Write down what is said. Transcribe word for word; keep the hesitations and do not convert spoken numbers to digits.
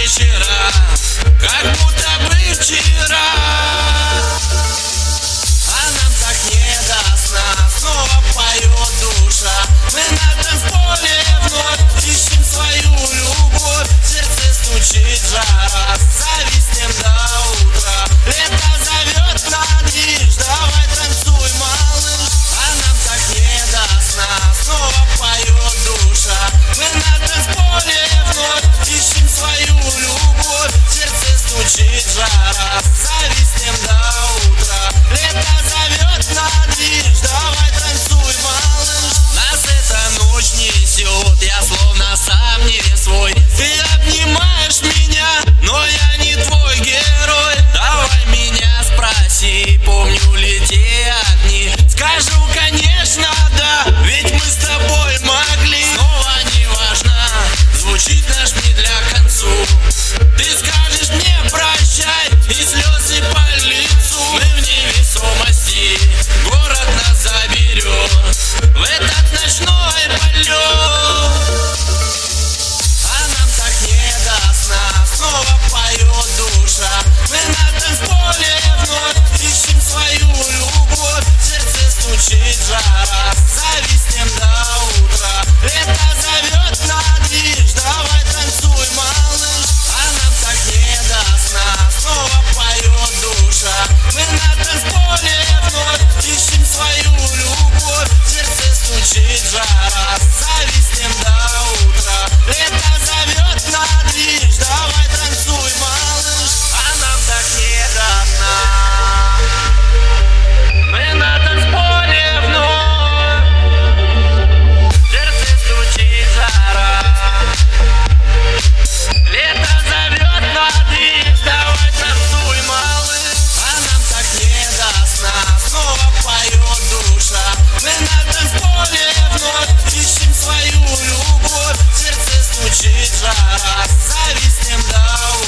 вечера, как будто бы вчера. А нам так не до сна, снова поет душа. Мы на танцполе вновь ищем свою любовь. В сердце стучит жара, зависнем до утра. Лето зовет на движ, давай танцуй, малыш. А нам так не до сна, снова поет душа. Мы на танцполе вновь ищем свою любовь. В сердце стучит жара, зависнем до утра. Лето зовет на движ, давай танцуй, малыш. Нас эта ночь несет, я словно сам не свой. Ты обнимаешь меня, но я не твой герой. Давай меня спроси, помню ли те огни. Скажу, конечно, да, ведь мы с тобой могли. Снова не важно, звучит наш медля к концу. Ты скажешь мне прощай, и слезы по лицу. Мы в невесомости, город нас заберет в этот ночной полет. А нам так не до сна, снова поет душа. Мы на танцполе вновь ищем свою любовь. В сердце стучит жара, зависнем до утра. Лето зовет на движ, давай танцуй, малыш. А нам так не до сна, снова поет душа. Мы на танцполе вновь ищем свою любовь. В сердце стучит жара, зависнем до утра. Лето зовет на движ, давай танцуй, малыш. А нам так не до сна. Мы на танцполе вновь, в сердце стучит жара. Лето зовет на движ, давай танцуй, малыш. А нам так не до сна, снова поет душа. Мы на танцполе вновь ищем свою любовь. В сердце стучит жара, зависнем до утра.